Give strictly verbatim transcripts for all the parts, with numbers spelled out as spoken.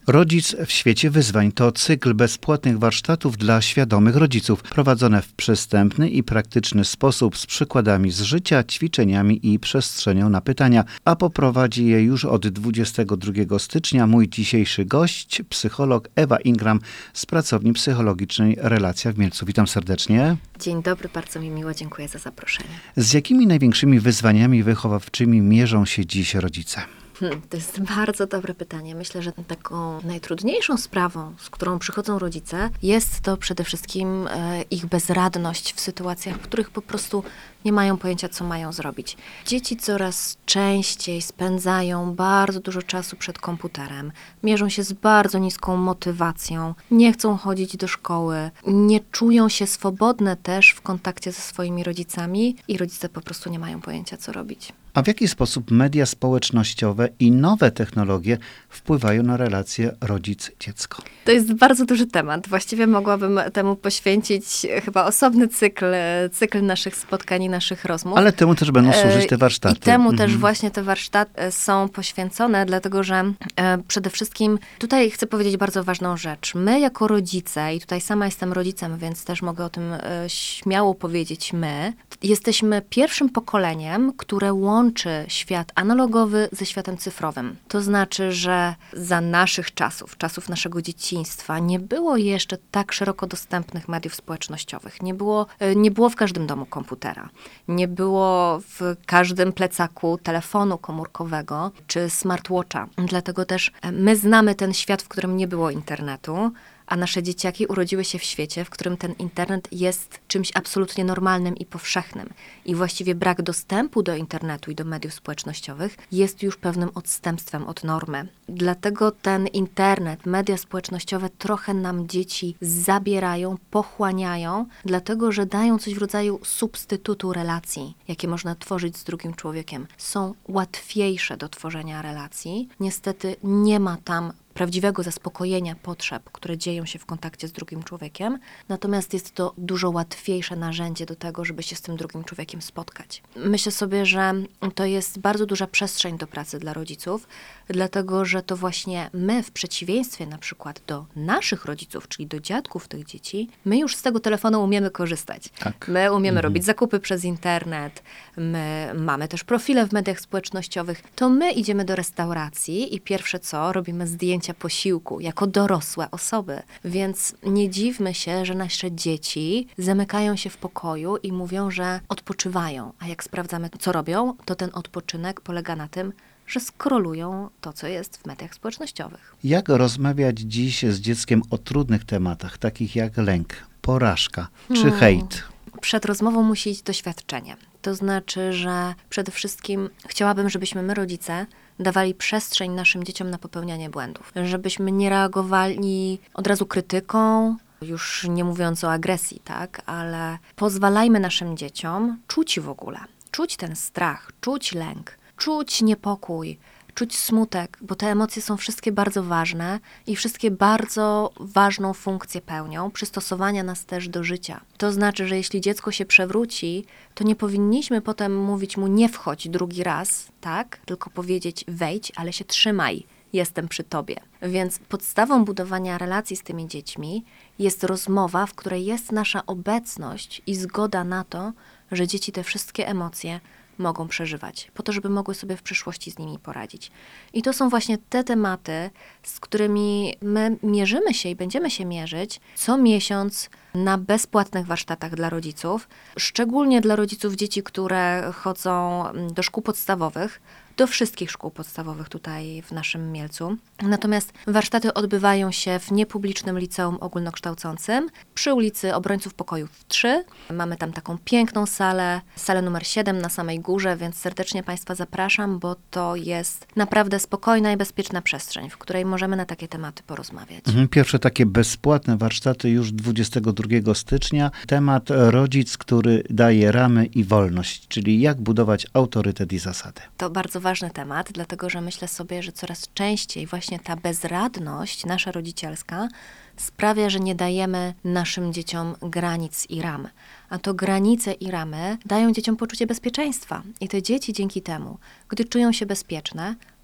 Rodzic w świecie wyzwań to cykl bezpłatnych warsztatów dla świadomych rodziców, prowadzone w przystępny i praktyczny sposób z przykładami z życia, ćwiczeniami i przestrzenią na pytania, a poprowadzi je już od dwudziestego drugiego stycznia mój dzisiejszy gość, psycholog Ewa Ingram z pracowni psychologicznej Relacja w Mielcu. Witam serdecznie. Dzień dobry, bardzo mi miło, dziękuję za zaproszenie. Z jakimi największymi wyzwaniami wychowawczymi mierzą się dziś rodzice? Hmm, to jest bardzo dobre pytanie. Myślę, że taką najtrudniejszą sprawą, z którą przychodzą rodzice, jest to przede wszystkim e, ich bezradność w sytuacjach, w których po prostu nie mają pojęcia, co mają zrobić. Dzieci coraz częściej spędzają bardzo dużo czasu przed komputerem, mierzą się z bardzo niską motywacją, nie chcą chodzić do szkoły, nie czują się swobodne też w kontakcie ze swoimi rodzicami i rodzice po prostu nie mają pojęcia, co robić. A w jaki sposób media społecznościowe i nowe technologie wpływają na relacje rodzic-dziecko? To jest bardzo duży temat. Właściwie mogłabym temu poświęcić chyba osobny cykl, cykl naszych spotkań i naszych rozmów. Ale temu też będą służyć te warsztaty. I temu mhm. też właśnie te warsztaty są poświęcone, dlatego że e, przede wszystkim tutaj chcę powiedzieć bardzo ważną rzecz. My jako rodzice, i tutaj sama jestem rodzicem, więc też mogę o tym e, śmiało powiedzieć my, jesteśmy pierwszym pokoleniem, które łączy świat analogowy ze światem cyfrowym. To znaczy, że za naszych czasów, czasów naszego dzieciństwa, nie było jeszcze tak szeroko dostępnych mediów społecznościowych. Nie było, nie było w każdym domu komputera. Nie było w każdym plecaku telefonu komórkowego czy smartwatcha. Dlatego też my znamy ten świat, w którym nie było internetu, a nasze dzieciaki urodziły się w świecie, w którym ten internet jest czymś absolutnie normalnym i powszechnym. I właściwie brak dostępu do internetu i do mediów społecznościowych jest już pewnym odstępstwem od normy. Dlatego ten internet, media społecznościowe trochę nam dzieci zabierają, pochłaniają, dlatego że dają coś w rodzaju substytutu relacji, jakie można tworzyć z drugim człowiekiem. Są łatwiejsze do tworzenia relacji. Niestety nie ma tam prawdziwego zaspokojenia potrzeb, które dzieją się w kontakcie z drugim człowiekiem, natomiast jest to dużo łatwiejsze narzędzie do tego, żeby się z tym drugim człowiekiem spotkać. Myślę sobie, że to jest bardzo duża przestrzeń do pracy dla rodziców, dlatego że to właśnie my, w przeciwieństwie na przykład do naszych rodziców, czyli do dziadków tych dzieci, my już z tego telefonu umiemy korzystać. Tak. My umiemy mhm. robić zakupy przez internet, my mamy też profile w mediach społecznościowych. To my idziemy do restauracji i pierwsze co, robimy zdjęcia posiłku, jako dorosłe osoby. Więc nie dziwmy się, że nasze dzieci zamykają się w pokoju i mówią, że odpoczywają. A jak sprawdzamy, co robią, to ten odpoczynek polega na tym, że skrolują to, co jest w mediach społecznościowych. Jak rozmawiać dziś z dzieckiem o trudnych tematach, takich jak lęk, porażka czy Hmm. hejt? Przed rozmową musi iść doświadczenie. To znaczy, że przede wszystkim chciałabym, żebyśmy my, rodzice, dawali przestrzeń naszym dzieciom na popełnianie błędów. Żebyśmy nie reagowali od razu krytyką, już nie mówiąc o agresji, tak? Ale pozwalajmy naszym dzieciom czuć w ogóle. Czuć ten strach, czuć lęk, czuć niepokój, czuć smutek, bo te emocje są wszystkie bardzo ważne i wszystkie bardzo ważną funkcję pełnią, przystosowania nas też do życia. To znaczy, że jeśli dziecko się przewróci, to nie powinniśmy potem mówić mu nie wchodź drugi raz, tak? Tylko powiedzieć wejdź, ale się trzymaj, jestem przy tobie. Więc podstawą budowania relacji z tymi dziećmi jest rozmowa, w której jest nasza obecność i zgoda na to, że dzieci te wszystkie emocje mogą przeżywać, po to, żeby mogły sobie w przyszłości z nimi poradzić. I to są właśnie te tematy, z którymi my mierzymy się i będziemy się mierzyć co miesiąc na bezpłatnych warsztatach dla rodziców, szczególnie dla rodziców dzieci, które chodzą do szkół podstawowych, do wszystkich szkół podstawowych tutaj w naszym Mielcu. Natomiast warsztaty odbywają się w niepublicznym liceum ogólnokształcącym przy ulicy Obrońców Pokojów trzy. Mamy tam taką piękną salę, salę numer siedem na samej górze, więc serdecznie Państwa zapraszam, bo to jest naprawdę spokojna i bezpieczna przestrzeń, w której możemy na takie tematy porozmawiać. Pierwsze takie bezpłatne warsztaty już dwudziestego drugiego stycznia. Temat rodzic, który daje ramy i wolność, czyli jak budować autorytet i zasady. To bardzo ważny temat, dlatego że myślę sobie, że coraz częściej właśnie ta bezradność nasza rodzicielska sprawia, że nie dajemy naszym dzieciom granic i ram. A to granice i ramy dają dzieciom poczucie bezpieczeństwa. I te dzieci dzięki temu, gdy czują się bezpieczne,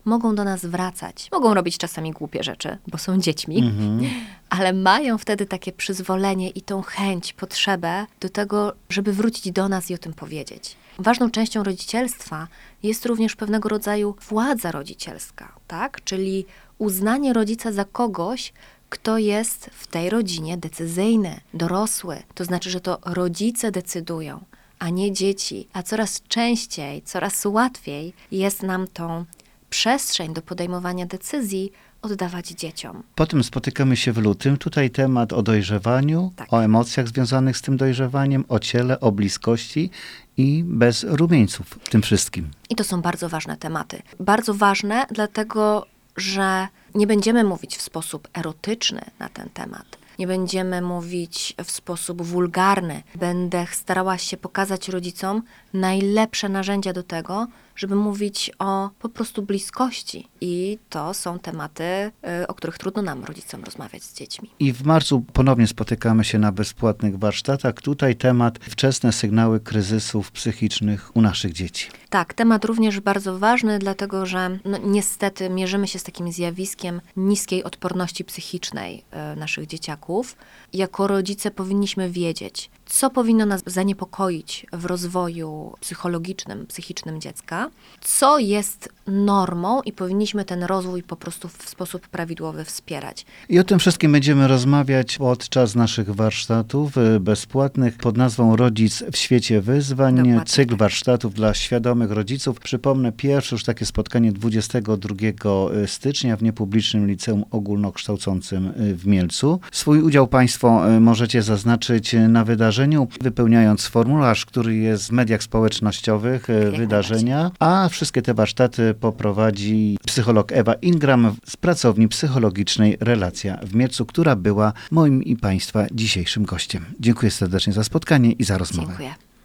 mogą do nas wracać. Mogą robić czasami głupie rzeczy, bo są dziećmi, Mhm. ale mają wtedy takie przyzwolenie i tą chęć, potrzebę do tego, żeby wrócić do nas i o tym powiedzieć. Ważną częścią rodzicielstwa jest również pewnego rodzaju władza rodzicielska, tak? Czyli uznanie rodzica za kogoś, kto jest w tej rodzinie decyzyjny, dorosły. To znaczy, że to rodzice decydują, a nie dzieci. A coraz częściej, coraz łatwiej jest nam tą przestrzeń do podejmowania decyzji oddawać dzieciom. Potem spotykamy się w lutym. Tutaj temat o dojrzewaniu, Tak. o emocjach związanych z tym dojrzewaniem, o ciele, o bliskości i bez rumieńców w tym wszystkim. I to są bardzo ważne tematy. Bardzo ważne, dlatego że nie będziemy mówić w sposób erotyczny na ten temat. Nie będziemy mówić w sposób wulgarny. Będę starała się pokazać rodzicom najlepsze narzędzia do tego, żeby mówić o po prostu bliskości. I to są tematy, y, o których trudno nam, rodzicom, rozmawiać z dziećmi. I w marcu ponownie spotykamy się na bezpłatnych warsztatach. Tutaj temat wczesne sygnały kryzysów psychicznych u naszych dzieci. Tak, temat również bardzo ważny, dlatego że no, niestety mierzymy się z takim zjawiskiem niskiej odporności psychicznej y, naszych dzieciaków. Jako rodzice powinniśmy wiedzieć, co powinno nas zaniepokoić w rozwoju psychologicznym, psychicznym dziecka, co jest normą i powinniśmy ten rozwój po prostu w sposób prawidłowy wspierać. I o tym wszystkim będziemy rozmawiać podczas naszych warsztatów y, bezpłatnych pod nazwą Rodzic w świecie wyzwań. Dokładnie Cykl tak. warsztatów dla świadomych rodziców. Przypomnę, pierwsze już takie spotkanie dwudziestego drugiego stycznia w niepublicznym liceum ogólnokształcącym y, w Mielcu. Swój udział Państwo y, możecie zaznaczyć na wydarzeniu, wypełniając formularz, który jest w mediach społecznościowych y, Jak wydarzenia, a wszystkie te warsztaty poprowadzi psycholog Ewa Ingram z pracowni psychologicznej Relacja w Mielcu, która była moim i Państwa dzisiejszym gościem. Dziękuję serdecznie za spotkanie i za rozmowę. Dziękuję.